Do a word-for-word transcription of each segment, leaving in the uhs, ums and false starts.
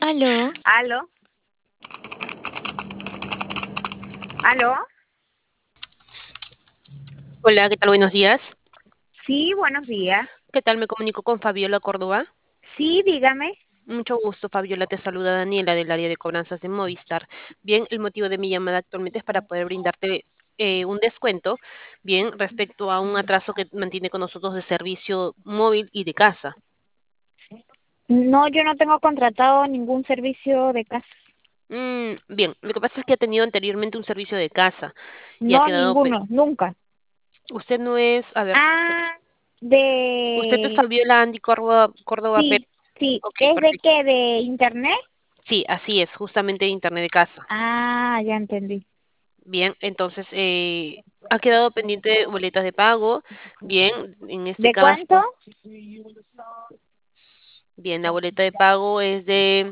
Aló. ¿Aló? ¿Aló? Hola, ¿qué tal? Buenos días. Sí, buenos días. ¿Qué tal? Me comunico con Fabiola Córdoba. Sí, dígame. Mucho gusto, Fabiola. Te saluda Daniela del área de cobranzas de Movistar. Bien, el motivo de mi llamada actualmente es para poder brindarte eh, un descuento, bien, respecto a un atraso que mantiene con nosotros de servicio móvil y de casa. No, yo no tengo contratado ningún servicio de casa. Mm, bien, lo que pasa es que ha tenido anteriormente un servicio de casa y ha No, quedado... pe- ninguno, nunca. Usted no es, a ver, Ah, usted es de... Fabiola Andy Córdoba, Córdoba Pérez. Sí, sí. Ok, ¿Es de perfecto. qué? ¿De internet? Sí, así es, justamente de Internet de casa. Ah, ya entendí. Bien, entonces eh, ha quedado pendiente boletas de pago. Bien, en este ¿De cuánto? caso, bien, la boleta de pago es de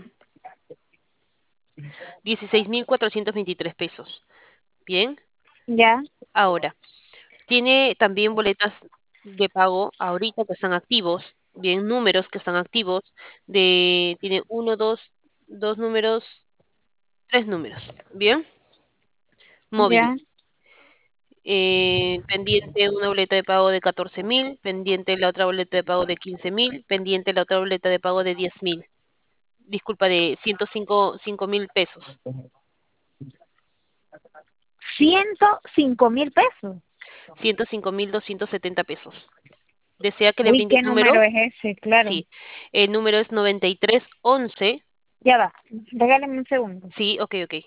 dieciséis mil cuatrocientos veintitrés pesos. Bien, Ya, ahora, tiene también boletas de pago ahorita que están activos. Bien, números que están activos. De, tiene uno, dos, dos números, tres números. Bien, ya, móviles. Eh, pendiente una boleta de pago de catorce mil, pendiente la otra boleta de pago de quince mil, pendiente la otra boleta de pago de diez mil, disculpa, de ciento cinco mil pesos, ciento cinco mil pesos. ciento cinco mil doscientos setenta pesos. ¿Desea que le Uy, brinde ¿qué el número número? es ese? Claro. Sí, el número es noventa y tres once. Ya va, regáleme un segundo. Sí, ok, ok,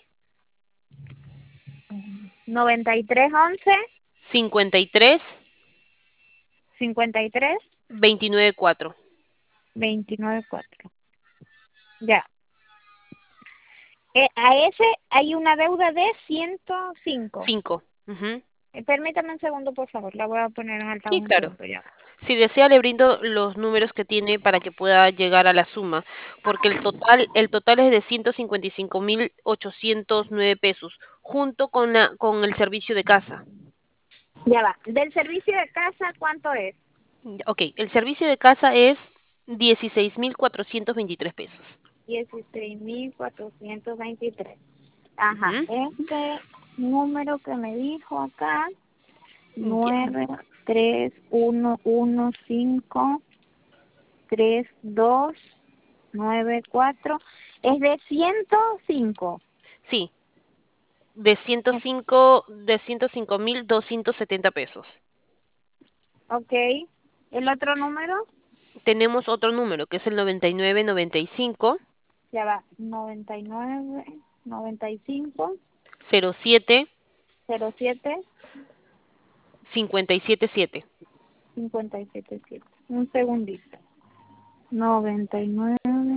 Noventa y tres once cincuenta y tres cincuenta y tres veintinueve cuatro. veintinueve cuatro. Ya. Eh, a ese hay una deuda de ciento cinco. cinco. Ujú. Eh, permítame un segundo, por favor. La voy a poner en altavoz Sí, un claro. segundo ya. Si desea, le brindo los números que tiene para que pueda llegar a la suma, porque el total, el total es de ciento cincuenta y cinco mil ochocientos nueve pesos, junto con la, con el servicio de casa. Ya va. Del servicio de casa, ¿cuánto es? Ya, ok, el servicio de casa es dieciséis mil cuatrocientos veintitrés pesos. Dieciséis mil cuatrocientos veintitrés. Ajá. Ujú. Este número que me dijo acá, Ya, nueve tres uno uno cinco tres dos nueve cuatro, es de ciento cinco. sí, de ciento cinco, de ciento cinco mil doscientos setenta pesos. Ok. ¿El otro número? Tenemos otro número que es el noventa y nueve noventa y cinco Ya va. noventa y nueve noventa y cinco cero siete cero siete cincuenta y siete siete. cincuenta y siete siete. Un segundito. noventa y nueve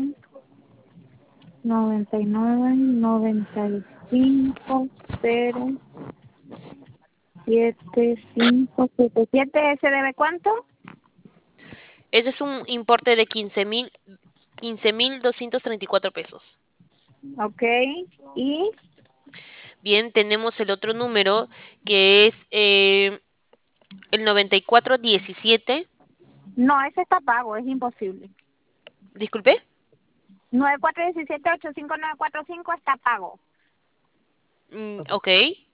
noventa y nueve noventa y cinco cero siete cinco siete siete. ¿Ese debe cuánto? Ese es un importe de quince mil, quince mil doscientos treinta y cuatro pesos. Ok. Y Bien, tenemos el otro número que es eh, el noventa y cuatro diecisiete. no, ese está pago, es imposible. Disculpe. nueve cuatro uno siete ocho cinco nueve cuatro cinco está pago. Mm, ok.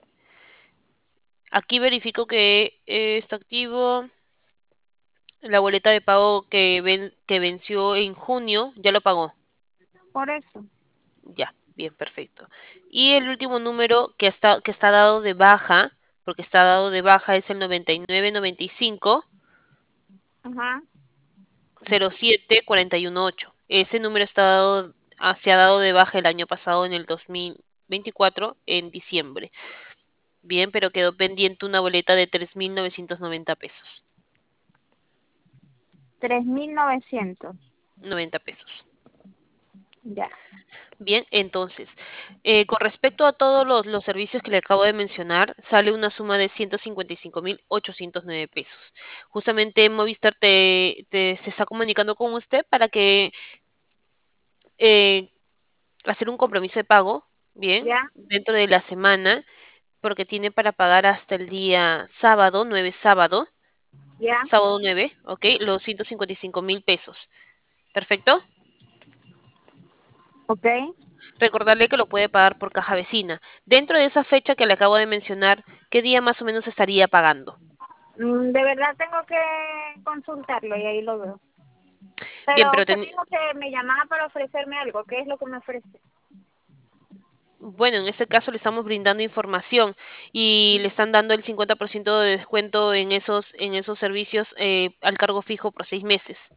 Aquí verifico que eh, está activo. La boleta de pago que, ven- que venció en junio ya lo pagó. Por eso. Ya, bien, perfecto. Y el último número que está, que está dado de baja, porque está dado de baja, es el noventa y nueve noventa y cinco Ajá. cero siete cuarenta y uno ocho. Ese número está dado, ah, se ha dado de baja el año pasado en el dos mil veinticuatro en diciembre. Bien, pero quedó pendiente una boleta de tres mil novecientos noventa pesos. Tres mil novecientos. Noventa pesos. Ya. Bien, entonces, eh, con respecto a todos los, los servicios que le acabo de mencionar, sale una suma de ciento cincuenta y cinco mil ochocientos nueve pesos. Justamente Movistar te, te- se está comunicando con usted para que eh, hacer un compromiso de pago, bien, Ya. dentro de la semana, porque tiene para pagar hasta el día sábado, nueve sábado, Ya. sábado nueve, ¿ok? Los ciento cincuenta y cinco mil pesos. ¿Perfecto? ¿Ok? Recordarle que lo puede pagar por caja vecina. Dentro de esa fecha que le acabo de mencionar, ¿qué día más o menos estaría pagando? Mm, de verdad tengo que consultarlo y ahí lo veo. Bien, Pero pero usted ten- me dijo que me llamaba para ofrecerme algo. ¿Qué es lo que me ofrece? bueno, en este caso le estamos brindando información y le están dando el cincuenta por ciento de descuento en esos, en esos servicios eh, al cargo fijo por seis meses.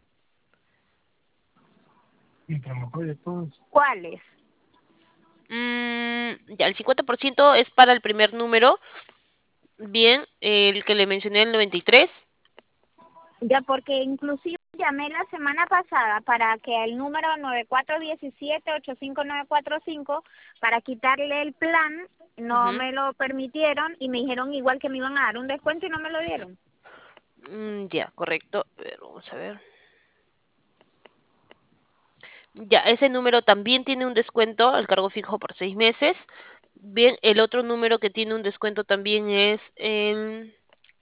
¿Cuáles? Mm, ya, el cincuenta por ciento es para el primer número. Bien, el que le mencioné, el noventa y tres. Ya, porque inclusive llamé la semana pasada para que el número nueve cuatro uno siete ocho cinco nueve cuatro cinco para quitarle el plan, no Ujú. me lo permitieron y me dijeron igual que me iban a dar un descuento y no me lo dieron. Mm, ya, correcto. A ver, vamos a ver. Ya, ese número también tiene un descuento al cargo fijo por seis meses. Bien, el otro número que tiene un descuento también es el,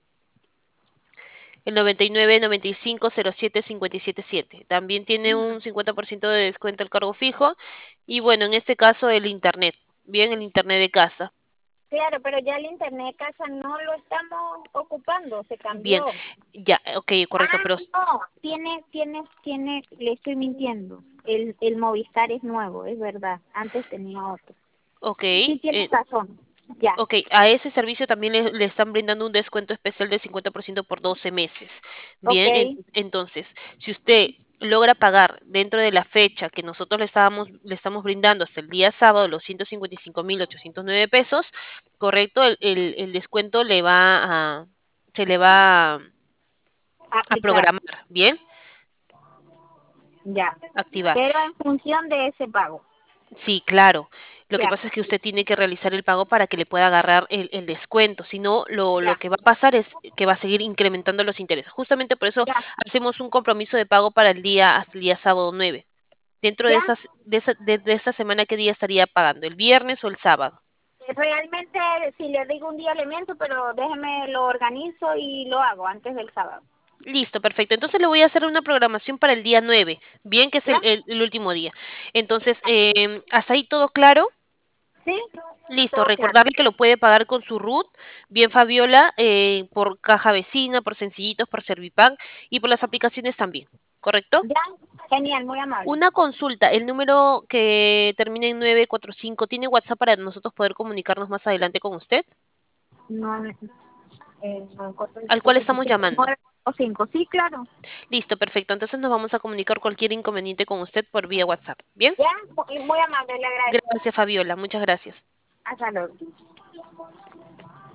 el noventa y nueve noventa y cinco cero siete cincuenta y siete siete. También tiene un cincuenta por ciento de descuento al cargo fijo. Y bueno, en este caso el internet. Bien, el internet de casa. Claro, pero ya el internet de casa no lo estamos ocupando, se Bien, cambió. ya, ok, correcto, Ah, pero no, tiene, tiene, tiene, le estoy mintiendo. El, el Movistar es nuevo, es verdad. Antes tenía otro. ok, Sí, tiene eh, razón. Ya, ok, a ese servicio también le, le están brindando un descuento especial del cincuenta por ciento por doce meses. ok, Bien, en- entonces, si usted logra pagar dentro de la fecha que nosotros le estábamos, le estamos brindando hasta el día sábado los ciento cincuenta y cinco mil ochocientos nueve pesos, correcto, el, el, el descuento le va a, se le va a, a aplicar. programar, bien, Ya. activar. Pero en función de ese pago. Sí, claro. Lo que Ya, pasa es que usted tiene que realizar el pago para que le pueda agarrar el, el descuento. Si no, lo, lo ya, que va a pasar es que va a seguir incrementando los intereses. Justamente por eso ya, hacemos un compromiso de pago para el día, hasta el día sábado nueve. Dentro de ya. esas, de esa, de, de esta semana, ¿qué día estaría pagando? ¿El viernes o el sábado? Realmente, si le digo un día elemento, pero déjeme lo organizo y lo hago antes del sábado. Listo, perfecto. Entonces le voy a hacer una programación para el día nueve, bien que es el, ¿Ya? el- el último día. Entonces, em, hasta ahí todo claro. ¿Sí? Listo, Todo claro. recordarle que lo puede pagar con su RUT, bien Fabiola, eh, por caja vecina, por Sencillitos, por Servipack y por las aplicaciones también, ¿correcto? ¿Ya? Genial, muy amable. Una consulta, el número que termina en nueve cuatro cinco, ¿tiene WhatsApp para nosotros poder comunicarnos más adelante con usted? No, eh, no, cuatro, Al cual siete, estamos siete, llamando. nueve, o cinco. Sí, claro. Listo, perfecto. Entonces nos vamos a comunicar cualquier inconveniente con usted por vía WhatsApp. ¿Bien? ¿Ya? Muy muy amable, le agradezco. Gracias, Fabiola. Muchas gracias. Hasta luego.